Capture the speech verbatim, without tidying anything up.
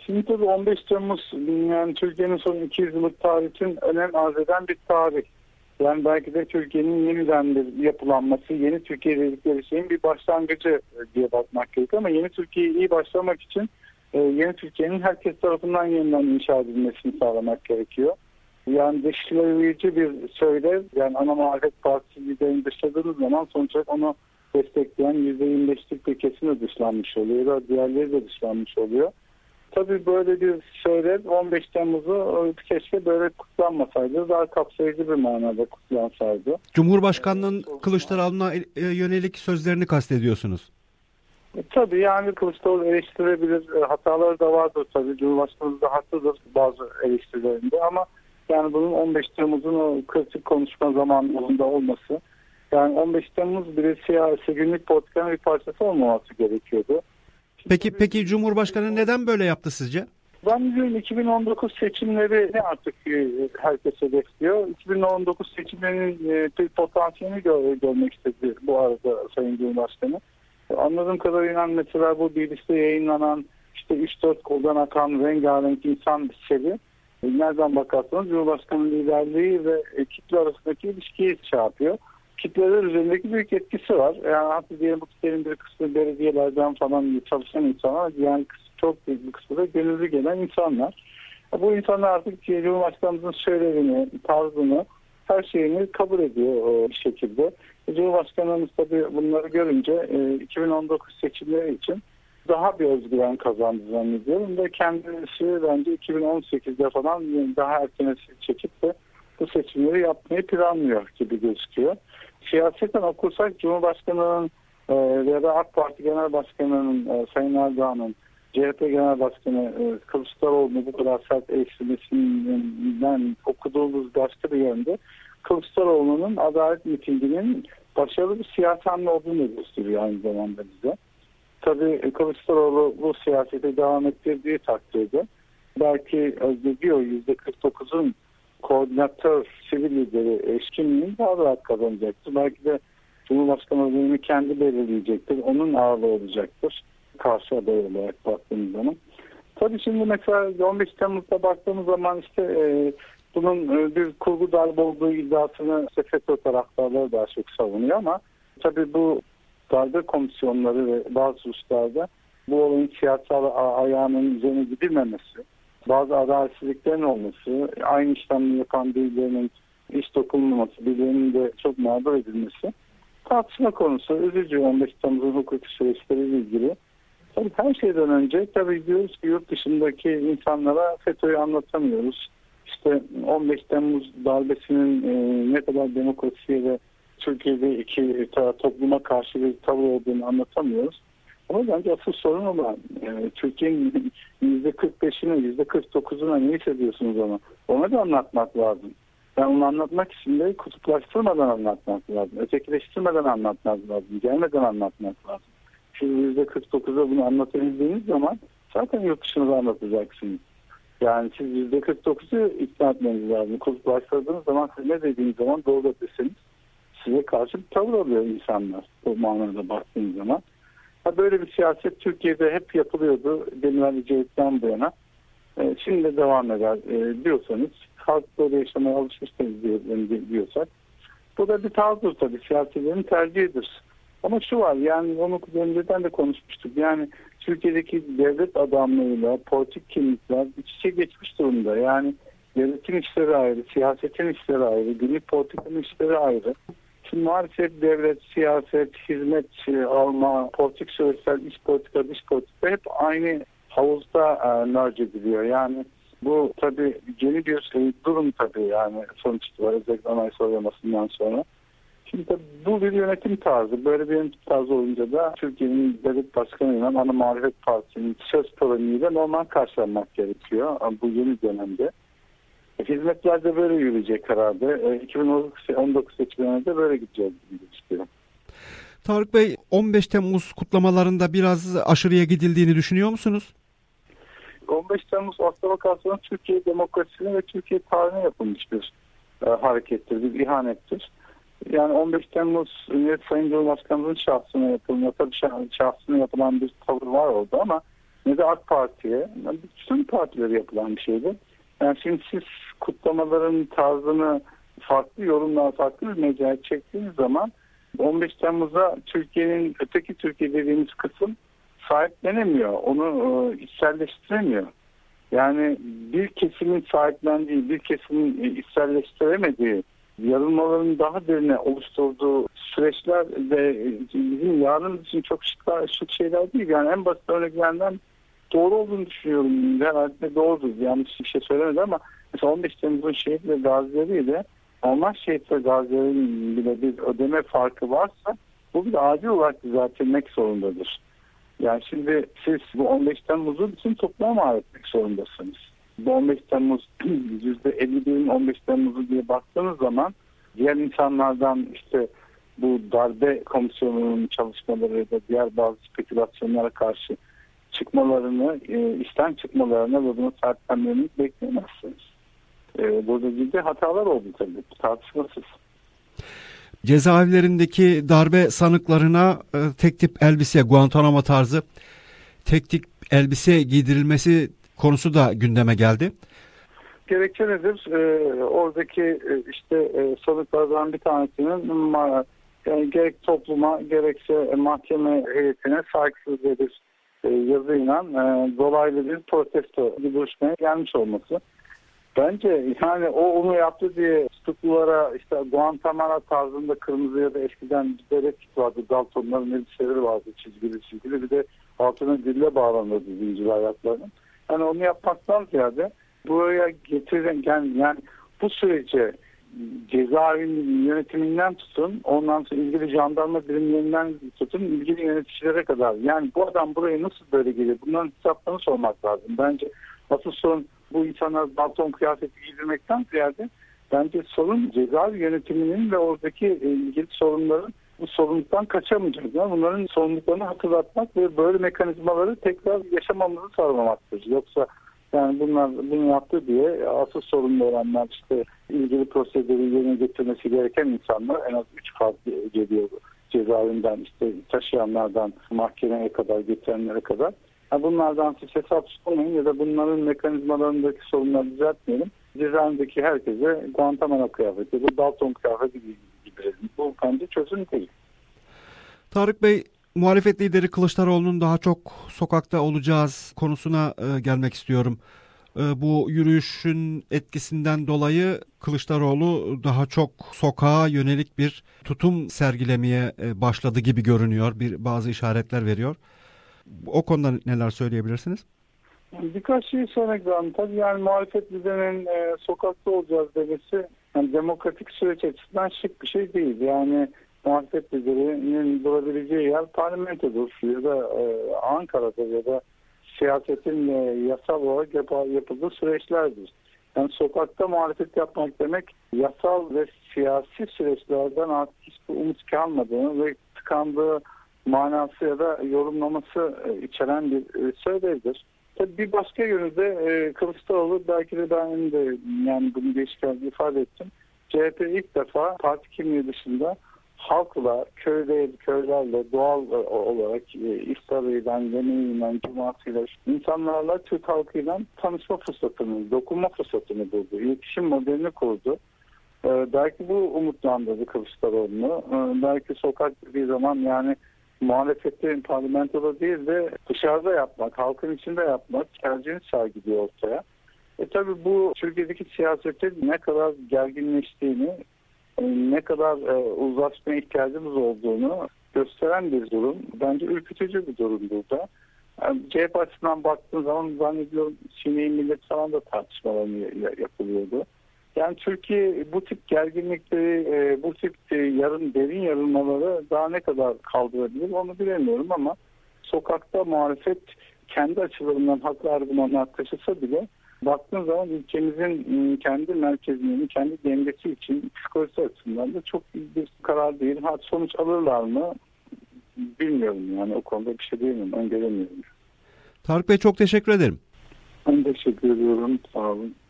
Şimdi tabii on beş Temmuz yani Türkiye'nin son iki yüz yıllık tarihinin önem arz eden bir tarih. Yani belki de Türkiye'nin yeniden bir yapılanması, yeni Türkiye dedikleri şeyin bir başlangıcı diye bakmak gerekiyor. Ama yeni Türkiye'yi iyi başlamak için yeni Türkiye'nin herkes tarafından yeniden inşa edilmesini sağlamak gerekiyor. Yani dışlayıcı bir söylev, yani ana muhalefet partisi liderini dışladığınız zaman sonuç olarak onu destekleyen yüzde yirmi beşlik bir kesim de dışlanmış oluyor. Diğerleri de dışlanmış oluyor. Tabii böyle bir söylev on beş Temmuz'u keşke böyle kutlanmasaydı, daha kapsayıcı bir manada kutlansaydı. Cumhurbaşkanının Kılıçdaroğlu'na yönelik sözlerini kastediyorsunuz. E, tabii yani Kılıçdaroğlu eleştirebilir, e, hataları da vardır tabii. Cumhurbaşkanımız da haklıdır bazı eleştirilerinde ama yani bunun on beş Temmuz'un o kritik konuşma zamanında olması, yani on beş Temmuz bir siyasi günlük politikanın bir parçası olmaması gerekiyordu. Peki peki Cumhurbaşkanı neden böyle yaptı sizce? Ben diyorum iki bin on dokuz seçimleri ne artık herkes hedefliyor. iki bin on dokuz seçimlerinin bir potansiyelini gör, görmek istedi bu arada Sayın Cumhurbaşkanı. Anladığım kadarıyla mesela bu B B C'de yayınlanan işte üç dört koldan akan rengarenk insan seri, nereden bakarsanız Cumhurbaşkanı liderliği ve kitle arasındaki ilişkiyi şey yapıyor. Kitleler üzerindeki büyük etkisi var. Yani hatta diyelim bu kitlerin bir kısmı belediyelerden falan çalışan insanlar, yani çok büyük bir kısmı da gönüllü gelen insanlar. Bu insanlar artık Cumhurbaşkanımızın söylevini, tarzını, her şeyini kabul ediyor bir şekilde. Cumhurbaşkanımız tabii bunları görünce iki bin on dokuz seçimleri için daha bir özgüven kazandı zannediyorum ve kendisi bence iki bin on sekizde falan daha erken çekip de bu seçimleri yapmayı planlıyor gibi gözüküyor. Siyaseten okursak Cumhurbaşkanı'nın e, ya da AK Parti Genel Başkanı'nın e, Sayın Erdoğan'ın, C H P Genel Başkanı e, Kılıçdaroğlu'nu bu kadar sert eleştirmesinden okuduğumuz başka bir yönde Kılıçdaroğlu'nun adalet mitinginin başarılı bir siyasi hamle olduğunu gösteriyor aynı zamanda bize. Tabii Kılıçdaroğlu bu siyasete devam ettirdiği takdirde belki diyor yüzde kırk dokuzun koordinatör sivil lideri eşkinliğini daha rahat kazanacaktır. Belki de Cumhurbaşkanı adayını kendi belirleyecektir. Onun ağırlığı olacaktır. Karşı aday olarak baktığımız zaman. Tabii şimdi mesela on beş Temmuz'da baktığımız zaman işte e, bunun e, bir kurgu darbe olduğu iddiasını işte FETÖ taraftarları daha çok savunuyor ama tabii bu darbe komisyonları ve bazı hususlarda bu olayın siyasal ayağının üzerine gidilmemesi, bazı adaletsizliklerin olması, aynı işlemleri yapan birilerinin hiç dokunulmaması, birilerinin de çok mağdur edilmesi tartışma konusu. Üzücü on beş Temmuz'un hukuki süreçleriyle ilgili. Tabii her şeyden önce tabii diyoruz ki yurt dışındaki insanlara FETÖ'yü anlatamıyoruz. İşte on beş Temmuz darbesinin e, ne kadar demokrasiye ve Türkiye'de iki topluma karşı bir tavır olduğunu anlatamıyoruz. Ama bence asıl sorun olan e, Türkiye'nin yüzde kırk beşine, yüzde kırk dokuzuna ne hissediyorsunuz ama ona da anlatmak lazım. Yani onu anlatmak için de kutuplaştırmadan anlatmak lazım. Ötekileştirmeden anlatmak lazım. Gelmeden anlatmak lazım. Siz yüzde kırk dokuza bunu anlatabildiğiniz zaman zaten yurt dışında anlatacaksınız. Yani siz yüzde kırk dokuzu ikna etmeniz lazım. Kutuplaştırdığınız zaman siz ne dediğiniz zaman doğru deseniz size karşı bir tavır alıyor insanlar. Bu manada baktığınız zaman. Böyle bir siyaset Türkiye'de hep yapılıyordu. Demirel İcevit'ten bu yana. E, şimdi de devam eder e, diyorsanız, halk böyle yaşamaya alışmıştır diyorsak. Bu da bir tarzdır tabii. Siyasilerin tercihidir. Ama şu var, yani onu önceden de konuşmuştuk. Yani Türkiye'deki devlet adamlarıyla politik kimlikler iç içe geçmiş durumda. Yani devletin işleri ayrı, siyasetin işleri ayrı, günlük politikanın işleri ayrı. Şimdi maalesef devlet, siyaset, hizmet alma, politik süreçler, iç politika, dış politika hep aynı havuzda e, merge ediliyor. Yani bu tabii yeni bir şey, durum tabii yani sonuçta özellikle anayasa oylamasından sonra. Şimdi tabii bu bir yönetim tarzı. Böyle bir yönetim tarzı olunca da Türkiye'nin devlet başkanıyla ana muhalefet partisinin söz polemiğiyle normal karşılanmak gerekiyor bu yeni dönemde. Hizmetler de böyle yürüyecek herhalde. iki bin on dokuz seçimlerinde de böyle gideceğiz gibi gözüküyor. Tarık Bey, on beş Temmuz kutlamalarında biraz aşırıya gidildiğini düşünüyor musunuz? on beş Temmuz aslına bakarsanız Türkiye demokrasisine ve Türkiye tarihine yapılmış bir e, harekettir, bir ihanettir. Yani on beş Temmuz Sayın Cumhurbaşkanımızın şahsına yapılma, tabii şahsına yapılan bir tavır var orada ama ne de AK Parti'ye. Bütün partilere yapılan bir şeydi. Yani şimdi siz kutlamaların tarzını farklı yorumlar, farklı bir mecraya çektiğiniz zaman on beş Temmuz'a Türkiye'nin, öteki Türkiye dediğimiz kısım sahiplenemiyor. Onu e, içselleştiremiyor. Yani bir kesimin sahiplendiği, bir kesimin içselleştiremediği, yarılmaların daha derine oluşturduğu süreçler de bizim yarın için çok şık, şık şeyler değil. Yani en basit örneklerinden doğru olduğunu düşünüyorum. Herhalde doğrudur. Yanlış bir şey söylemedi ama mesela on beş Temmuz'un şehit ve gazileriyle normal şehit ve gazilerin bile bir ödeme farkı varsa bu bir acil olarak düzeltilmek zorundadır. Yani şimdi siz bu on beş Temmuz'u bütün topluma mal etmek zorundasınız. Bu on beş Temmuz yüzde elli birin on beş Temmuz'u diye baktığınız zaman diğer insanlardan işte bu darbe komisyonunun çalışmaları ya da diğer bazı spekülasyonlara karşı çıkmalarını, e, işten çıkmalarını ve bunu sahiplenmelerini bekleyemezsiniz. E, burada ciddi hatalar oldu tabii, tartışmasız. Cezaevlerindeki darbe sanıklarına e, tek tip elbise, Guantanamo tarzı tek tip elbise giydirilmesi konusu da gündeme geldi. Gerekçe nedir? E, oradaki e, işte e, sanıklardan bir tanesinin yani gerek topluma gerekse mahkeme heyetine saygısız bir e, yazıyla e, dolaylı bir protesto bir duruşmaya gelmiş olması. Bence yani o onu yaptı diye tutuklulara işte Guantanamo tarzında kırmızı ya da eskiden bir beret vardı. Daltonların elbiseleri vardı çizgili çizgili. Bir de altına dille bağlanıyordu zincir ayaklarının. Yani onu yapmaktan ziyade buraya getirilen yani, yani bu sürece cezaevinin yönetiminden tutun, ondan sonra ilgili jandarma birimlerinden tutun, ilgili yöneticilere kadar. Yani bu adam buraya nasıl böyle geliyor? Bunların hesaplarını sormak lazım. Bence asıl sorun bu insanlar Dalton kıyafeti giydirmekten ziyade bence sorun cezaevi yönetiminin ve oradaki ilgili sorunların bu sorumluluktan kaçamayacağız. Bunların sorumluluklarını hatırlatmak ve böyle mekanizmaları tekrar yaşamamızı sağlamaktır. Yoksa yani bunlar bunu yaptı diye asıl sorumlu olanlar işte ilgili prosedürü yerine getirmesi gereken insanlar en az üç farklı geliyor cezaevinden işte taşıyanlardan mahkemeye kadar getirenlere kadar. Yani bunlardan siz hesap tutmayın ya da bunların mekanizmalarındaki sorunları düzeltmeyelim. Cezaevindeki herkese Guantanamo kıyafeti, bu Dalton kıyafeti giydirelim. Bu bence çözüm değil. Tarık Bey, muhalefet lideri Kılıçdaroğlu'nun daha çok sokakta olacağız konusuna e, gelmek istiyorum. E, bu yürüyüşün etkisinden dolayı Kılıçdaroğlu daha çok sokağa yönelik bir tutum sergilemeye e, başladı gibi görünüyor. Bir bazı işaretler veriyor. O konuda neler söyleyebilirsiniz? Birkaç şey söylemek lazım. Tabii yani muhalefet liderinin e, sokakta olacağız demesi yani demokratik süreç açısından şık bir şey değil. Yani muhalefet liderinin durabileceği yer parlamentodur ya da e, Ankara'da ya da siyasetin e, yasal olarak yap yapıldığı süreçlerdir. Yani sokakta muhalefet yapmak demek yasal ve siyasi süreçlerden artık hiçbir umut kalmadığını ve tıkandığı manası ya da yorumlaması e, içeren bir e, söylevdir. Tabii bir başka yönü de e, Kılıçdaroğlu belki de ben de yani bunu değişken ifade ettim. C H P ilk defa parti kimliği dışında halkla, köyle, köylerle doğal olarak e, iftarıyla, yemeğiyle, cumasıyla insanlarla, Türk halkıyla tanışma fırsatını, dokunma fırsatını buldu. İletişim modelini kurdu. E, belki bu umutlandırdı Kılıçdaroğlu'nu. E, belki sokak bir zaman yani muhalefeti parlamentoda değil de dışarıda yapmak, halkın içinde yapmak tercihini sergiliyor ortaya. E tabi bu Türkiye'deki siyasetin ne kadar gerginleştiğini, ne kadar e, uzlaşmaya ihtiyacımız olduğunu gösteren bir durum. Bence ürkütücü bir durum burada. Yani C H P açısından baktığım zaman zannediyorum Çin'in millet falan da tartışmalarını yapılıyordu. Yani Türkiye bu tip gerginlikleri, e, bu tip e, yarın derin yarılmaları daha ne kadar kaldırabilir onu bilemiyorum ama sokakta muhalefet kendi açılarından haklı argümanlar taşısa bile baktığın zaman ülkemizin kendi merkezinin, kendi dengesi için psikolojisi açısından da çok iyi bir karar değil. Ha, sonuç alırlar mı bilmiyorum yani o konuda bir şey diyemem, öngöremiyorum. Tarık Bey çok teşekkür ederim. Ben teşekkür ediyorum. Sağ olun.